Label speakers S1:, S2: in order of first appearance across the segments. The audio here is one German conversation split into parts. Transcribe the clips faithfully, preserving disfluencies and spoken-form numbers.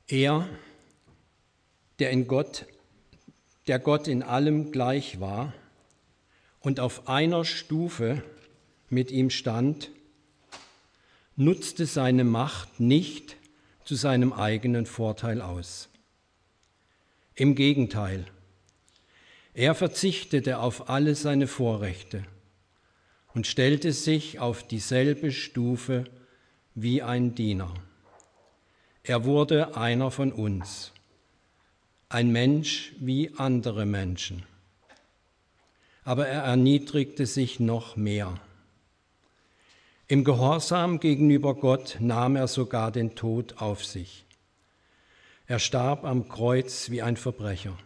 S1: Er, der in Gott, der Gott in allem gleich war und auf einer Stufe mit ihm stand, nutzte seine Macht nicht zu seinem eigenen Vorteil aus. Im Gegenteil, er verzichtete auf alle seine Vorrechte und stellte sich auf dieselbe Stufe wie ein Diener. Er wurde einer von uns, ein Mensch wie andere Menschen. Aber er erniedrigte sich noch mehr. Im Gehorsam gegenüber Gott nahm er sogar den Tod auf sich. Er starb am Kreuz wie ein Verbrecher.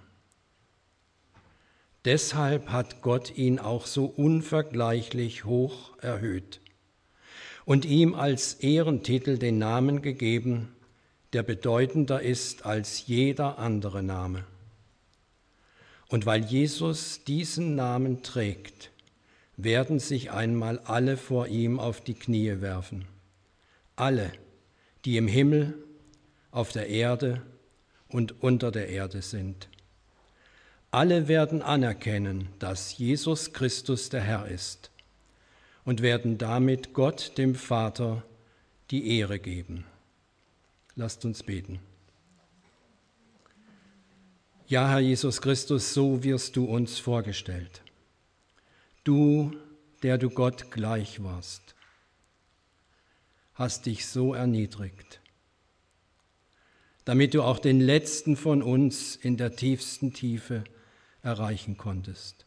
S1: Deshalb hat Gott ihn auch so unvergleichlich hoch erhöht und ihm als Ehrentitel den Namen gegeben, der bedeutender ist als jeder andere Name. Und weil Jesus diesen Namen trägt, werden sich einmal alle vor ihm auf die Knie werfen. Alle, die im Himmel, auf der Erde und unter der Erde sind. Alle werden anerkennen, dass Jesus Christus der Herr ist und werden damit Gott, dem Vater, die Ehre geben. Lasst uns beten. Ja, Herr Jesus Christus, so wirst du uns vorgestellt. Du, der du Gott gleich warst, hast dich so erniedrigt, damit du auch den Letzten von uns in der tiefsten Tiefe erreichen konntest.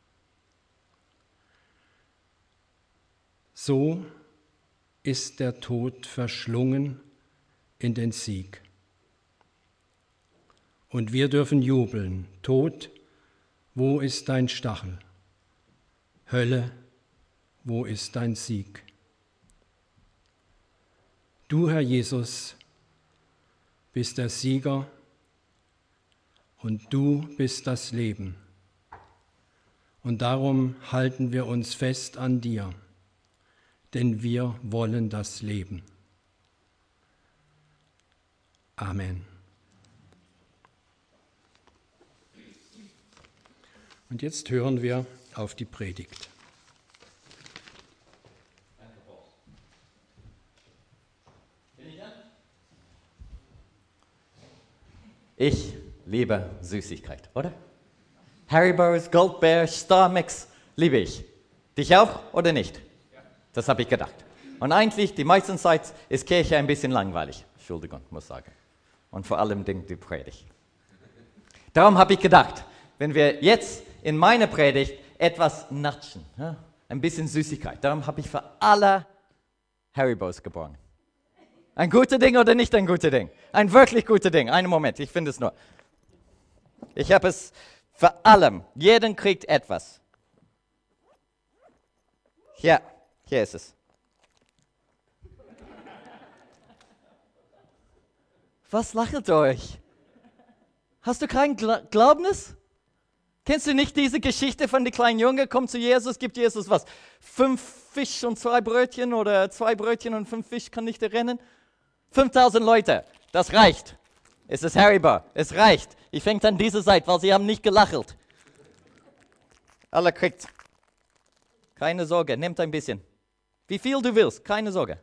S1: So ist der Tod verschlungen in den Sieg. Und wir dürfen jubeln. Tod, wo ist dein Stachel? Hölle, wo ist dein Sieg? Du, Herr Jesus, bist der Sieger und du bist das Leben. Und darum halten wir uns fest an dir, denn wir wollen das Leben. Amen. Und jetzt hören wir auf die Predigt.
S2: Ich liebe Süßigkeit, oder? Haribo's, Goldbear, Star Mix liebe ich. Dich auch oder nicht? Das habe ich gedacht. Und eigentlich, die meisten Zeit ist Kirche ein bisschen langweilig. Entschuldigung, muss sagen. Und vor allem die Predigt. Darum habe ich gedacht, wenn wir jetzt in meiner Predigt etwas natschen, ja, ein bisschen Süßigkeit. Darum habe ich für alle Haribos geborgen. Ein gutes Ding oder nicht ein gutes Ding? Ein wirklich gutes Ding. Einen Moment, ich finde es nur. Ich habe es für allem. Jeden kriegt etwas. Ja, hier ist es. Was lacht euch? Hast du kein Gla- Glaubnis? Kennst du nicht diese Geschichte von dem kleinen Junge, kommt zu Jesus, gibt Jesus was? Fünf Fisch und zwei Brötchen oder zwei Brötchen und fünf Fisch, kann nicht erinnern? fünftausend Leute, das reicht. Es ist Haribo, es reicht. Ich fängt an diese Seite, weil sie haben nicht gelachelt. Alle kriegt. Keine Sorge, nehmt ein bisschen. Wie viel du willst, keine Sorge.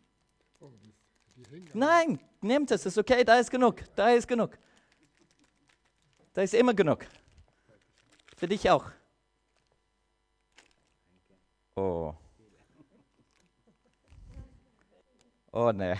S2: Nein, nehmt es, ist okay, da ist genug, da ist genug. Da ist immer genug. Für dich auch. Oh. Oh ne.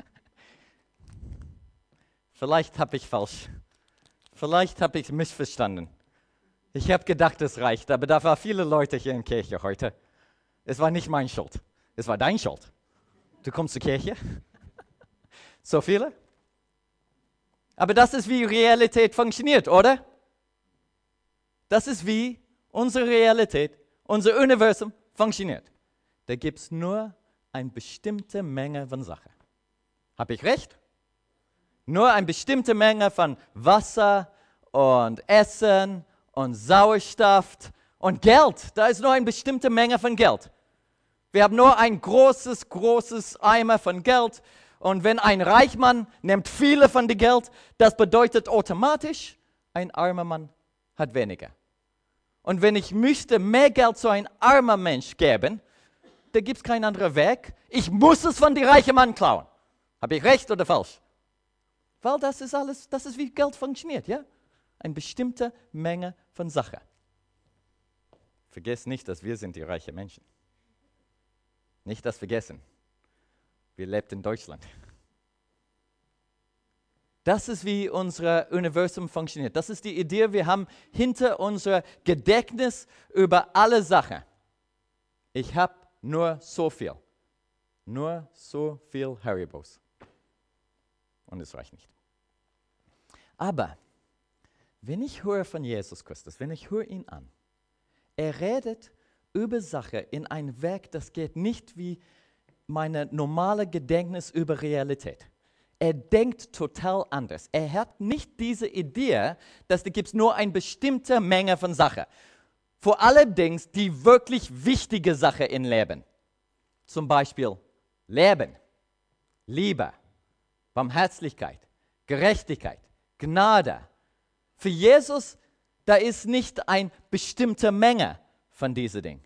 S2: Vielleicht habe ich falsch. Vielleicht habe ich missverstanden. Ich habe gedacht, es reicht, aber da waren viele Leute hier in der Kirche heute. Es war nicht meine Schuld. Es war deine Schuld. Du kommst zur Kirche. So viele. Aber das ist, wie Realität funktioniert, oder? Das ist, wie unsere Realität, unser Universum funktioniert. Da gibt es nur eine bestimmte Menge von Sachen. Habe ich recht? Nur eine bestimmte Menge von Wasser und Essen und Sauerstoff und Geld. Da ist nur eine bestimmte Menge von Geld. Wir haben nur ein großes, großes Eimer von Geld Und wenn ein Reichmann nimmt viele von dem Geld, das bedeutet automatisch, ein armer Mann hat weniger. Und wenn ich müsste mehr Geld zu einem armen Mensch geben, da gibt es keinen anderen Weg. Ich muss es von dem reichen Mann klauen. Habe ich recht oder falsch? Weil das ist alles, das ist wie Geld funktioniert, ja? Eine bestimmte Menge von Sachen. Vergesst nicht, dass wir sind die reichen Menschen. Nicht das vergessen. Wir leben in Deutschland. Das ist, wie unser Universum funktioniert. Das ist die Idee, wir haben hinter unser Gedächtnis über alle Sachen. Ich habe nur so viel. Nur so viel Haribos. Und es reicht nicht. Aber wenn ich höre von Jesus Christus, wenn ich höre ihn an, er redet über Sachen in einem Weg, das geht nicht wie meine normale Gedächtnis über Realität. Er denkt total anders. Er hat nicht diese Idee, dass da gibt es nur eine bestimmte Menge von Sachen. Vor allerdings die wirklich wichtige Sache im Leben. Zum Beispiel Leben, Liebe, Barmherzigkeit, Gerechtigkeit, Gnade. Für Jesus, da ist nicht eine bestimmte Menge von diesen Dingen.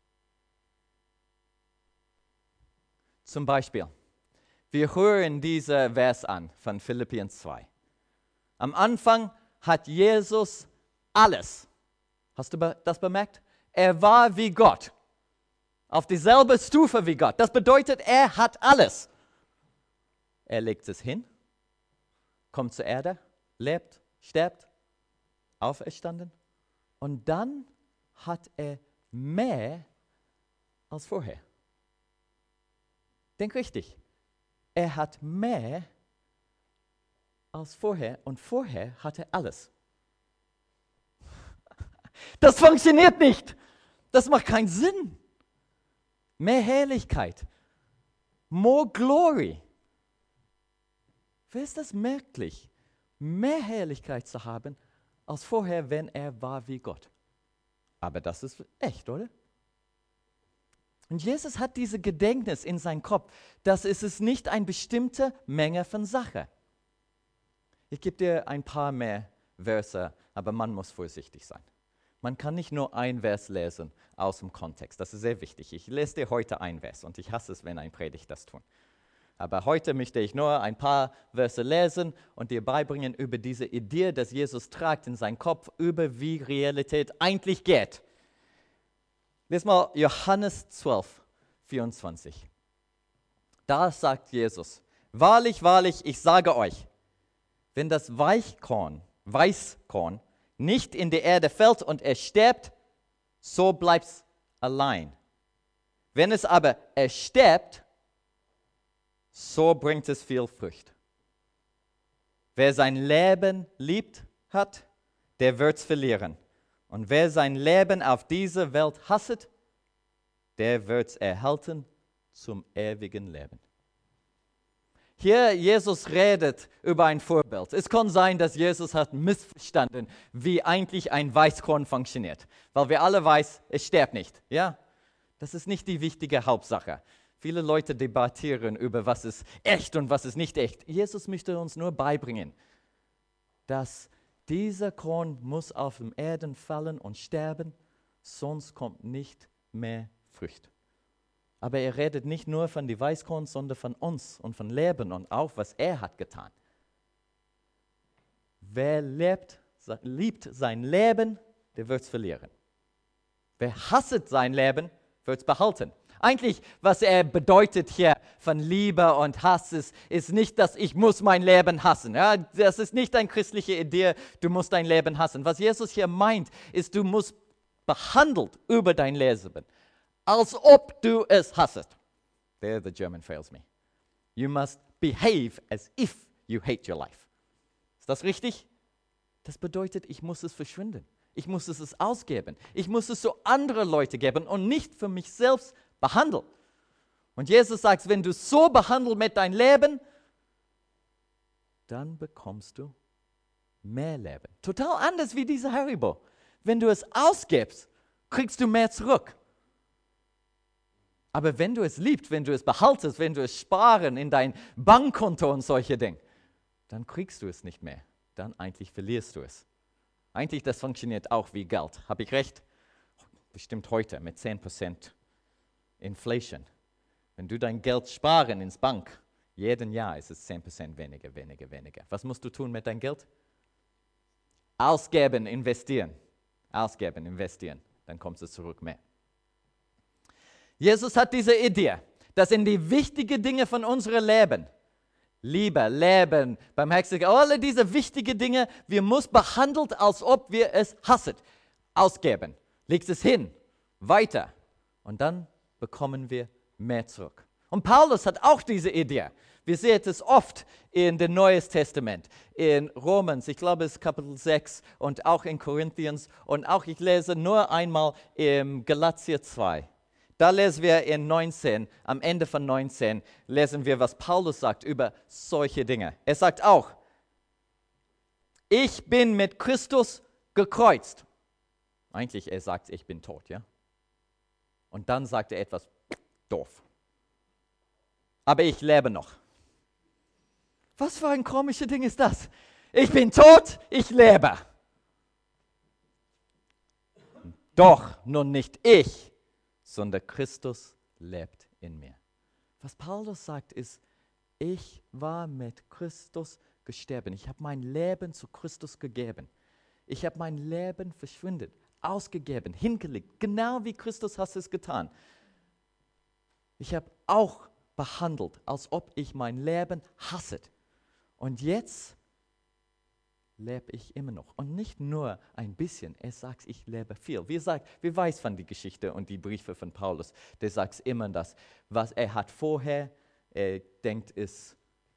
S2: Zum Beispiel, wir hören diesen Vers an von Philippians zwei. Am Anfang hat Jesus alles. Hast du das bemerkt? Er war wie Gott. Auf dieselbe Stufe wie Gott. Das bedeutet, er hat alles. Er legt es hin, kommt zur Erde, lebt, stirbt, auferstanden. Und dann hat er mehr als vorher. Denk richtig. Er hat mehr als vorher und vorher hat er alles. Das funktioniert nicht. Das macht keinen Sinn. Mehr Herrlichkeit. More glory. Wer ist das merklich? Mehr Herrlichkeit zu haben als vorher, wenn er war wie Gott. Aber das ist echt, oder? Und Jesus hat diese Gedächtnis in seinem Kopf, dass es ist nicht eine bestimmte Menge von Sachen. Ich gebe dir ein paar mehr Verse, aber man muss vorsichtig sein. Man kann nicht nur ein Vers lesen aus dem Kontext. Das ist sehr wichtig. Ich lese dir heute ein Vers und ich hasse es, wenn ein Predigt das tut. Aber heute möchte ich nur ein paar Verse lesen und dir beibringen über diese Idee, dass Jesus tragt in seinem Kopf, über wie Realität eigentlich geht. Lies mal Johannes zwölf, vierundzwanzig. Da sagt Jesus, wahrlich, wahrlich, ich sage euch, wenn das Weichkorn, Weißkorn nicht in die Erde fällt und es stirbt, so bleibt es allein. Wenn es aber erstirbt, so bringt es viel Frucht. Wer sein Leben liebt hat, der wird es verlieren. Und wer sein Leben auf dieser Welt hasset, der wird es erhalten zum ewigen Leben. Hier Jesus redet über ein Vorbild. Es kann sein, dass Jesus hat missverstanden, wie eigentlich ein Weißkorn funktioniert. Weil wir alle wissen, es stirbt nicht. Ja? Das ist nicht die wichtige Hauptsache. Viele Leute debattieren über, was ist echt und was ist nicht echt. Jesus möchte uns nur beibringen, dass dieser Korn muss auf dem Erden fallen und sterben, sonst kommt nicht mehr Frucht. Aber er redet nicht nur von den Weißkorn, sondern von uns und von Leben und auch, was er hat getan. Wer lebt, liebt sein Leben, der wird es verlieren. Wer hasset sein Leben, wird es behalten. Eigentlich, was er bedeutet hier von Liebe und Hass ist, ist nicht, dass ich muss mein Leben hassen. Ja, das ist nicht eine christliche Idee, du musst dein Leben hassen. Was Jesus hier meint, ist, du musst behandelt über dein Leben, als ob du es hassest. There the German fails me. You must behave as if you hate your life. Ist das richtig? Das bedeutet, ich muss es verschwinden. Ich muss es ausgeben. Ich muss es so andere Leute geben und nicht für mich selbst behandeln. Und Jesus sagt, wenn du so behandelst mit deinem Leben, dann bekommst du mehr Leben. Total anders wie diese Haribo. Wenn du es ausgibst, kriegst du mehr zurück. Aber wenn du es liebst, wenn du es behaltest, wenn du es sparen in dein Bankkonto und solche Dinge, dann kriegst du es nicht mehr. Dann eigentlich verlierst du es. Eigentlich, das funktioniert auch wie Geld. Habe ich recht? Bestimmt heute mit zehn Prozent Inflation. Wenn du dein Geld sparen ins Bank, jeden Jahr ist es zehn Prozent weniger, weniger, weniger. Was musst du tun mit deinem Geld? Ausgeben, investieren. Ausgeben, investieren. Dann kommt es zurück mehr. Jesus hat diese Idee, dass in die wichtigen Dinge von unserem Leben, Liebe, Leben, Barmherzigkeit, alle diese wichtigen Dinge, wir müssen behandelt, als ob wir es hassen. Ausgeben, legst es hin, weiter und dann bekommen wir mehr zurück. Und Paulus hat auch diese Idee. Wir sehen es oft in dem Neuen Testament, in Romans, ich glaube es ist Kapitel sechs und auch in Korinthians und auch ich lese nur einmal im Galatier zwei. Da lesen wir in neunzehn, am Ende von neunzehn, lesen wir, was Paulus sagt über solche Dinge. Er sagt auch, ich bin mit Christus gekreuzt. Eigentlich, er sagt, ich bin tot, ja? Und dann sagt er etwas doof. Aber ich lebe noch. Was für ein komisches Ding ist das? Ich bin tot, ich lebe. Doch, nun nicht ich, sondern Christus lebt in mir. Was Paulus sagt ist, ich war mit Christus gestorben. Ich habe mein Leben zu Christus gegeben. Ich habe mein Leben verschwindet, ausgegeben, hingelegt, genau wie Christus hat es getan. Ich habe auch behandelt, als ob ich mein Leben hasse. Und jetzt lebe ich immer noch. Und nicht nur ein bisschen, er sagt, ich lebe viel. Wir, sagt, wir weiß von der Geschichte und die Briefe von Paulus, der sagt immer das, was er hat vorher, er denkt ist,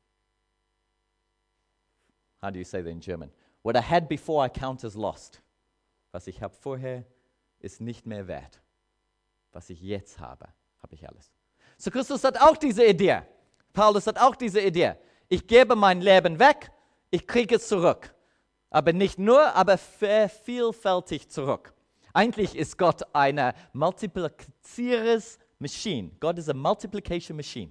S2: how do you say that in German? What I had before I count as lost. Was ich habe vorher, ist nicht mehr wert. Was ich jetzt habe, habe ich alles. So Christus hat auch diese Idee. Paulus hat auch diese Idee. Ich gebe mein Leben weg, ich kriege es zurück. Aber nicht nur, aber vielfältig zurück. Eigentlich ist Gott eine Multiplizieres-Maschine. Gott ist eine Multiplication Machine.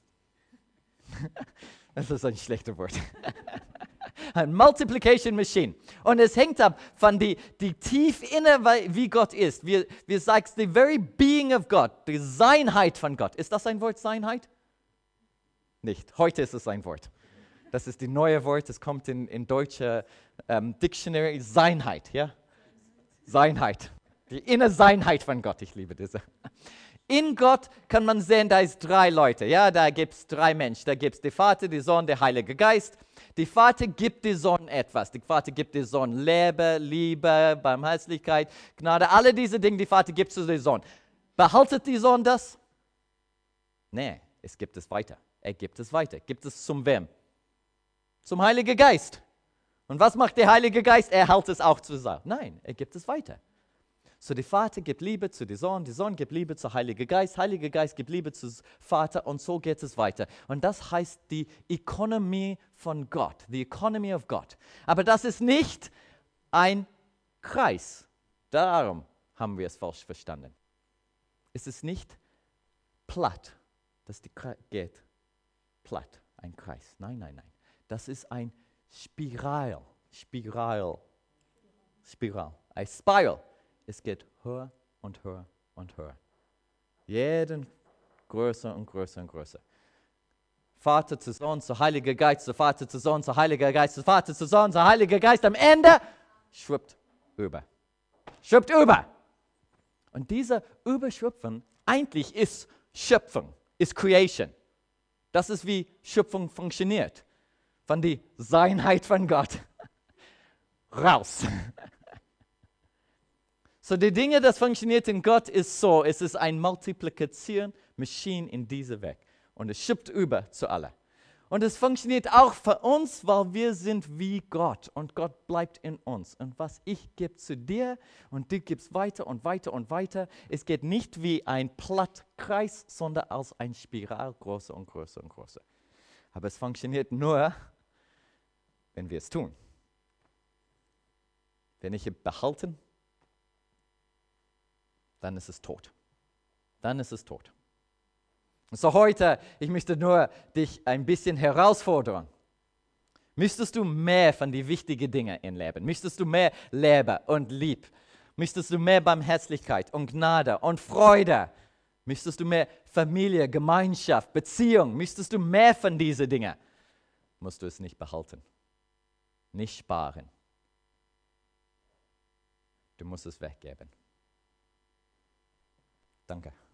S2: Das ist ein schlechtes Wort. Eine Multiplication Machine. Und es hängt ab von die, die tief inne, wie Gott ist. Wir, wir sagen, the very being of God, die Seinheit von Gott. Ist das ein Wort, Seinheit? Nicht. Heute ist es ein Wort. Das ist die neue Wort, es kommt in, in deutscher ähm, Dictionary, Seinheit, ja? Seinheit. Die innere Seinheit von Gott, ich liebe diese. In Gott kann man sehen, da ist drei Leute, ja? Da gibt es drei Menschen. Da gibt es den Vater, den Sohn, der Heilige Geist. Der Vater gibt dem Sohn etwas. Der Vater gibt dem Sohn Liebe, Liebe, Barmherzigkeit, Gnade, alle diese Dinge, die Vater gibt zu dem Sohn. Behaltet der Sohn das? Nee, es gibt es weiter. Er gibt es weiter. Gibt es zum wem? Zum Heiligen Geist. Und was macht der Heilige Geist? Er hält es auch zusammen. Nein, er gibt es weiter. So der Vater gibt Liebe zu dem Sohn, der Sohn gibt Liebe zum Heiligen Geist, Heiliger Geist gibt Liebe zum Vater und so geht es weiter. Und das heißt die Economy von Gott, the economy of God. Aber das ist nicht ein Kreis. Darum haben wir es falsch verstanden. Es ist nicht platt, dass die Kreis geht platt, ein Kreis. Nein, nein, nein. Das ist ein Spiral, Spiral, Spiral, ein Spiral. Es geht höher und höher und höher. Jeden größer und größer und größer. Vater zu Sohn, zu Heiliger Geist, zu Vater zu Sohn, zu Heiliger Geist, zu Vater zu Sohn, zu Heiliger Geist. Am Ende schwuppt über. Schwuppt über. Und dieser Überschöpfen eigentlich ist Schöpfung, ist Creation. Das ist wie Schöpfung funktioniert. Von der Seinheit von Gott raus. So die Dinge, das funktioniert in Gott, ist so, es ist ein Multiplikation-Maschine in dieser Welt. Und es schippt über zu allen. Und es funktioniert auch für uns, weil wir sind wie Gott. Und Gott bleibt in uns. Und was ich gebe zu dir und du gibst weiter und weiter und weiter. Es geht nicht wie ein Plattkreis, sondern als ein Spiral, größer und größer und größer. Aber es funktioniert nur, wenn wir es tun. Wenn ich es behalten, dann ist es tot. Dann ist es tot. So heute, ich möchte nur dich ein bisschen herausfordern. Möchtest du mehr von den wichtigen Dingen im Leben? Möchtest du mehr Liebe und Lieb? Möchtest du mehr Barmherzigkeit und Gnade und Freude? Möchtest du mehr Familie, Gemeinschaft, Beziehung? Möchtest du mehr von diesen Dingen? Musst du es nicht behalten, nicht sparen. Du musst es weggeben. Danke.